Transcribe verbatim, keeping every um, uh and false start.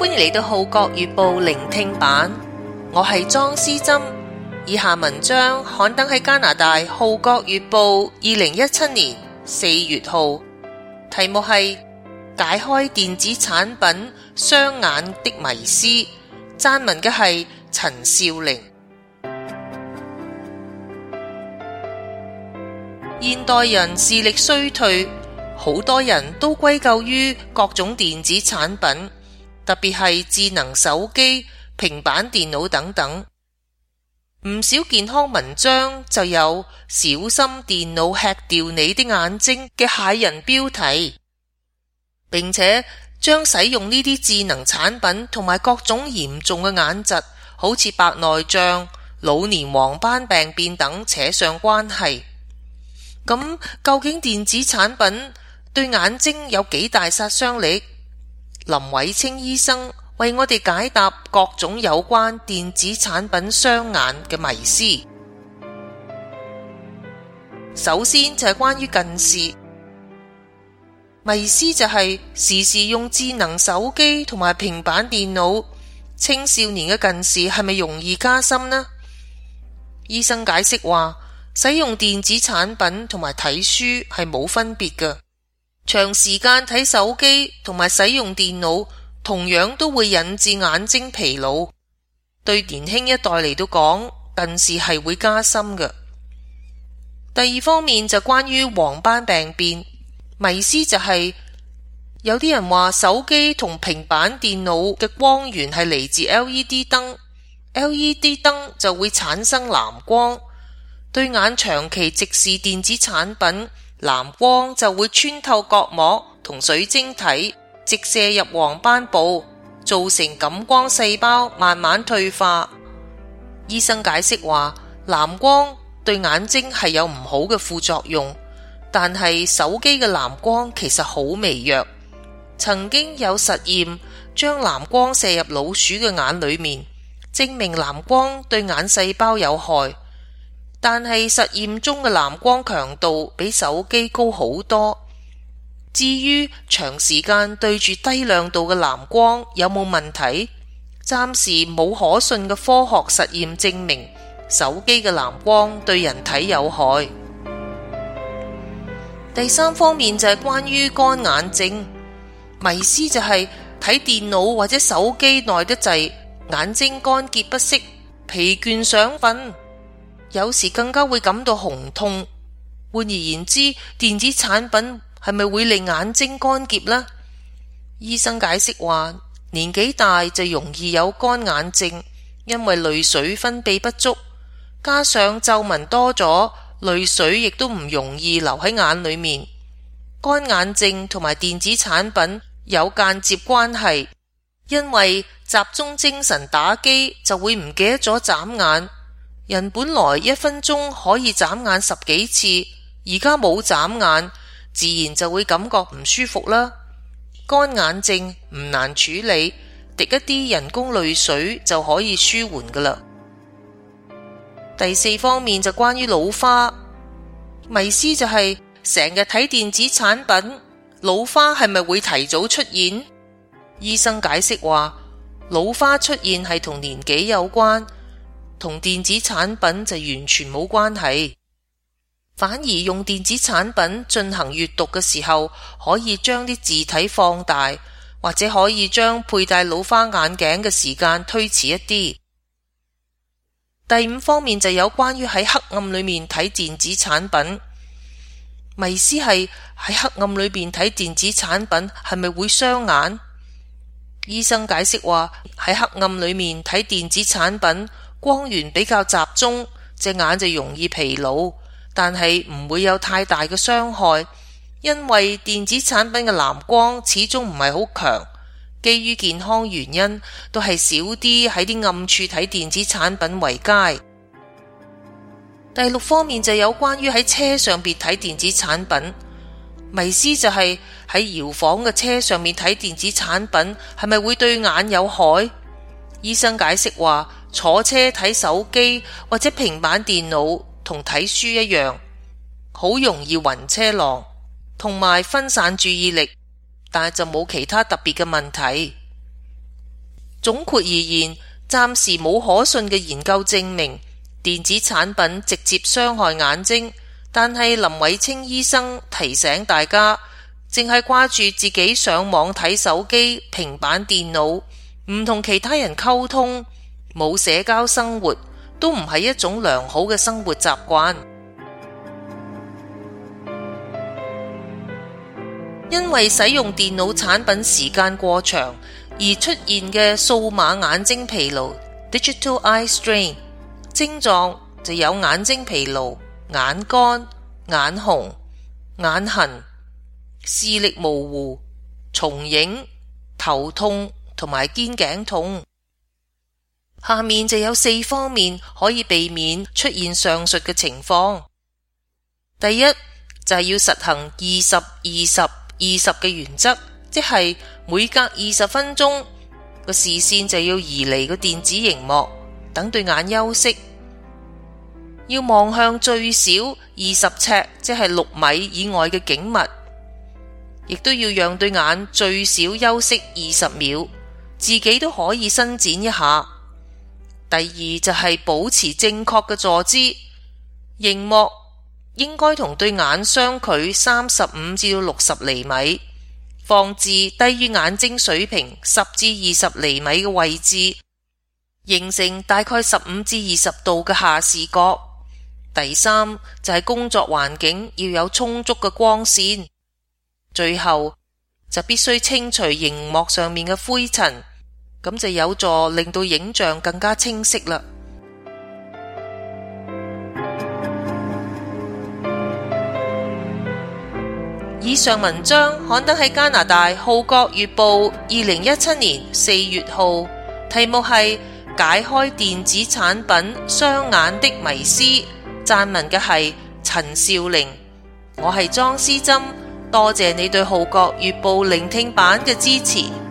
歡迎嚟到《號角月報》聆聽版，我係莊思珍。以下文章刊登喺加拿大《號角月報》二零一七年四月號，題目係解開電子產品雙眼的迷思，撰文嘅係陳少玲。現代人視力衰退，好多人都歸咎於各種電子產品，特別係智能手機、平板電腦等等。唔少健康文章就有小心電腦吃掉你的眼睛嘅駭人標題，並且將使用呢啲智能產品同埋各種嚴重嘅眼疾，好似白內障、老年黃斑病變等扯上關係。咁究竟電子產品對眼睛有幾大殺傷力？林偉清醫生為我哋解答各種有關電子產品雙眼嘅迷思。首先就係關於近視迷思，就係時時用智能手機同埋平板電腦，青少年嘅近視係咪容易加深呢？醫生解釋話，使用電子產品同埋睇書係冇分別嘅，長時間睇手機同埋使用電腦同樣都會引致眼睛疲勞。對年輕一代嚟到講，近視係會加深嘅。第二方面就關於黃斑病變迷思，就係有啲人話手機同平板電腦嘅光源係嚟自 L E D 燈， L E D 燈就會產生藍光，對眼長期直視電子產品，藍光就會穿透角膜同水晶體，直射入黃斑部，造成感光細胞慢慢退化。醫生解釋話，藍光對眼睛係有唔好嘅副作用，但係手機嘅藍光其實好微弱。曾經有實驗將藍光射入老鼠嘅眼裏面，證明藍光對眼細胞有害。但係實驗中嘅藍光強度比手機高好多。至於長時間對住低亮度嘅藍光有冇問題，暫時冇可信嘅科學實驗證明手機嘅藍光對人體有害。第三方面就係關於乾眼症迷思，就係睇電腦或者手機耐得滯，眼睛乾澀不適，疲倦想瞓，有時更加會感到紅痛。換而言之，電子產品係咪會令眼睛乾澀呢？醫生解釋話，年紀大就容易有乾眼症，因為淚水分泌不足，加上皺紋多咗，淚水亦都唔容易留喺眼裏面。乾眼症同埋電子產品有間接關係，因為集中精神打機就會唔記得咗眨眼。人本來一分鐘可以眨眼十幾次，而家冇眨眼，自然就會感覺唔舒服啦。乾眼症唔難處理，滴一啲人工淚水就可以舒緩㗎喇。第四方面就關於老花迷思，就係成日睇電子產品，老花係咪會提早出現？醫生解釋話，老花出現係同年紀有關，同電子產品就完全冇關係。反而用電子產品進行閱讀嘅時候，可以將啲字體放大，或者可以將佩戴老花眼鏡嘅時間推遲一啲。第五方面就有關於喺黑暗裏面睇電子產品迷思，係喺黑暗裏面睇電子產品係咪會傷眼？醫生解釋話，喺黑暗裏面睇電子產品，光源比較集中，隻眼就容易疲勞，但係唔會有太大嘅傷害，因為電子產品嘅藍光始終唔係好強。基於健康原因，都係少啲喺啲暗處睇電子產品為佳。第六方面就有關於喺車上邊睇電子產品迷思，就係喺搖晃嘅車上面睇電子產品係咪會對眼有害？醫生解釋話，坐車睇手機或者平板電腦同睇書一樣，好容易暈車浪，同埋分散注意力，但係就冇其他特別嘅問題。 總括而言，暫時冇可信嘅研究證明電子產品直接傷害眼睛，但係林偉清醫生提醒大家，淨係掛住自己上網睇手機、平板電腦，唔同其他人溝通，冇社交生活，都唔係一種良好嘅生活習慣。因為使用電腦產品時間過長而出現嘅數碼眼睛疲勞 （Digital Eye Strain） 症狀就有眼睛疲勞、眼乾、眼紅、眼痕、視力模糊、重影、頭痛同埋肩頸痛。下面就有四方面可以避免出現上述嘅情況。第一就係要實行二十二十二十嘅原則，即係每隔二十分鐘個視線就要移離個電子熒幕，等對眼休息。要望向最少二十尺，即係六米以外嘅景物，亦都要讓對眼最少休息二十秒，自己都可以伸展一下。第二就係保持正確嘅坐姿，熒幕應該同對眼相距三十五至到六十厘米，放置低於眼睛水平十至二十厘米嘅位置，形成大概十五至二十度嘅下視角。第三就係工作環境要有充足嘅光線。最後就必須清除熒幕上面嘅灰塵，咁就有助令到影像更加清晰啦。以上文章刊登喺加拿大《號角月報》二零一七年四月號，題目係解開電子產品傷眼的迷思，撰文嘅係陳少玲。我係莊思珍，多謝你對《號角月報》聆聽版嘅支持。